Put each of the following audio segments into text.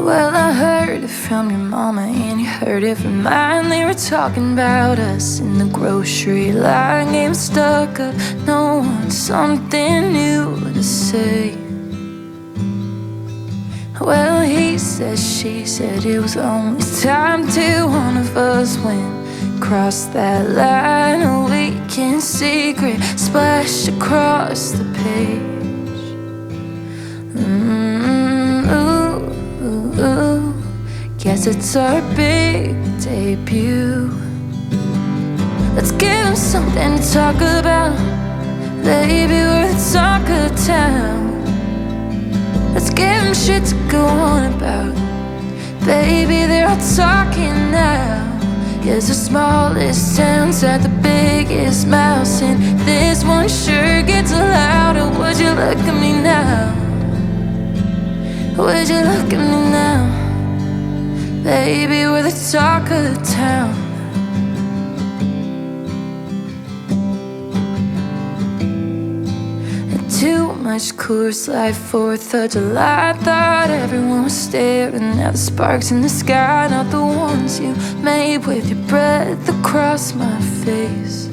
Well, I heard it from your mama and you heard it from mine. They were talking about us in the grocery line, getting stuck up, no one something new to say. Well, he said, she said, it was only time till one of us went across that line. A weekend secret splashed across the page. Guess it's our big debut. Let's give him something to talk about. Baby, we're the talk of town. Let's give him shit to go on about. Baby, they're all talking now. Cause the smallest towns had the biggest mouths, and this one sure gets louder. Would you look at me now? Would you look at me now? Baby, we're the talk of the town. And too much Coors Light, 4th of July. I thought everyone was staring at the sparks in the sky, not the ones you made with your breath across my face.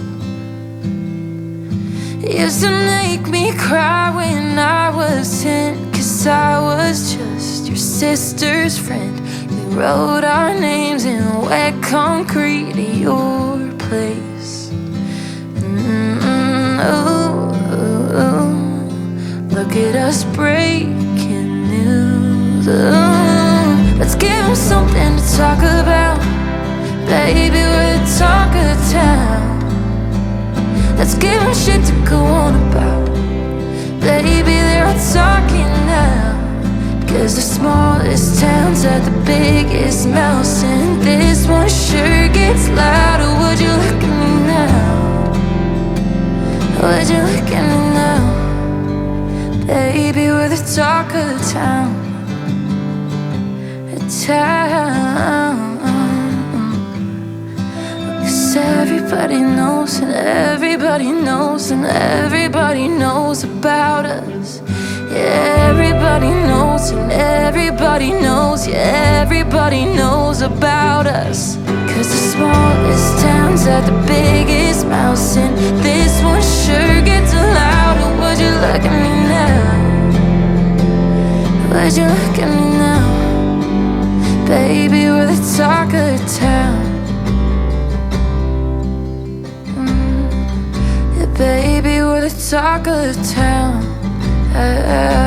It used to make me cry when I was 10, cause I was just your sister's friend. Wrote our names in wet concrete at your place. Look at us breaking news. Let's give him something to talk about. Baby, we're the talk of the town. Let's give him shit to go on about. Baby, they're all talking now. Cause the smallest towns are the biggest mouths, and this one sure gets louder. Would you look at me now? Would you look at me now? Baby, we're the talk of the town. The town. Cause everybody knows, and everybody knows, and everybody knows about us. Yeah, everybody knows, and everybody knows, yeah, everybody knows about us. Cause the smallest towns have the biggest mouths, and this one sure gets louder. Would you look at me now? Would you look at me now? Baby, we're the talk of the town. Yeah, baby, we're the talk of the town.